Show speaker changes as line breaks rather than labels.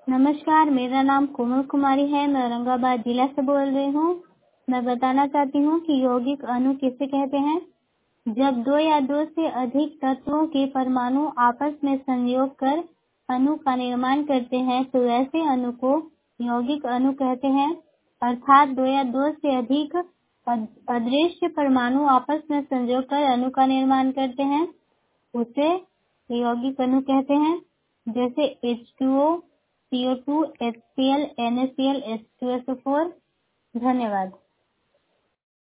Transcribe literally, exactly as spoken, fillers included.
नमस्कार, मेरा नाम कोमल कुमारी है। मैं औरंगाबाद जिला से बोल रही हूँ। मैं बताना चाहती हूँ कि यौगिक अणु किसे कहते हैं। जब दो या दो से अधिक तत्वों के परमाणु आपस में संयोग कर अणु का निर्माण करते हैं तो ऐसे अणु को यौगिक अणु कहते हैं। अर्थात दो या दो से अधिक अदृश्य परमाणु आपस में संयोग कर अणु का निर्माण करते हैं, उसे यौगिक अणु कहते हैं। जैसे H two O, C O two, H C L, N A C L, H two S O four. धन्यवाद।